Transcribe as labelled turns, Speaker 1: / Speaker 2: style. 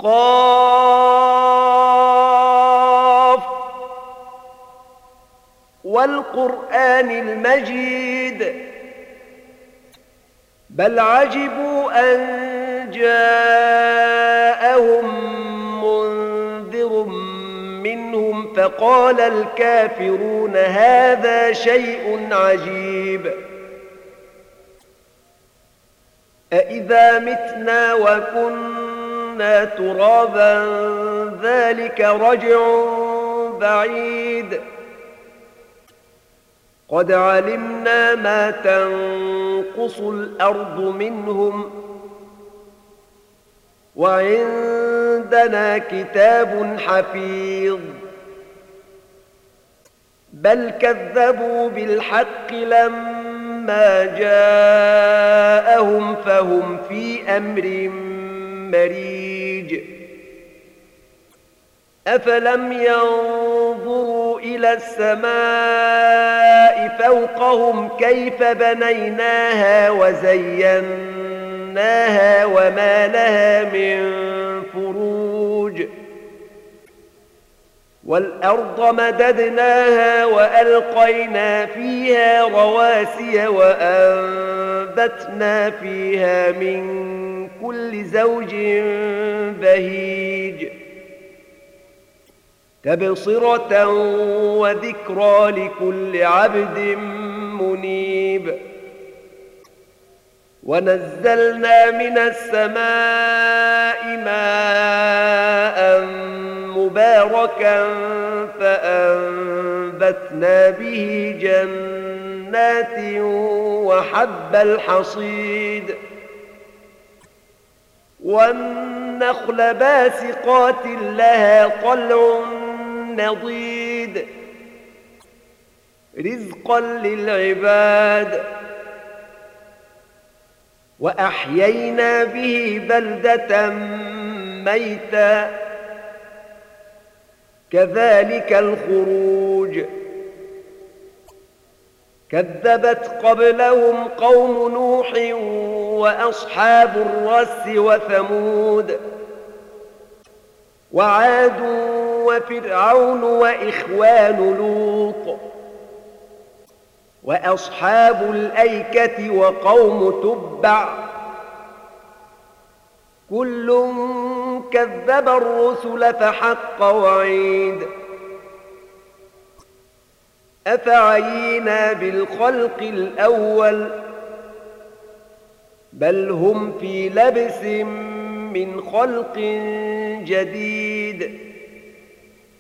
Speaker 1: قاف والقرآن المجيد بل عجبوا أن جاءهم منذر منهم فقال الكافرون هذا شيء عجيب أإذا متنا وكنا ترابا ذلك رجع بعيد قد علمنا ما تنقص الأرض منهم وعندنا كتاب حفيظ بل كذبوا بالحق لما جاءهم فهم في أمر مريج أفلم ينظروا إلى السماء فوقهم كيف بنيناها وزيناها وما لها من فروج والأرض مددناها وألقينا فيها رواسي وأنبتنا فيها من كل زوج بهيج تبصرة وذكرى لكل عبد منيب ونزلنا من السماء ماء مباركا فأنبتنا به جنات وحب الحصيد والنخل باسقات لها طلع نضيد رزقا للعباد وأحيينا به بلدة ميتا كذلك الخروج كذبت قبلهم قوم نوح وأصحاب الرس وثمود وعاد وفرعون وإخوان لوط وأصحاب الأيكة وقوم تبع كل كذب الرسل فحق وعيد أفعينا بالخلق الأول بل هم في لبس من خلق جديد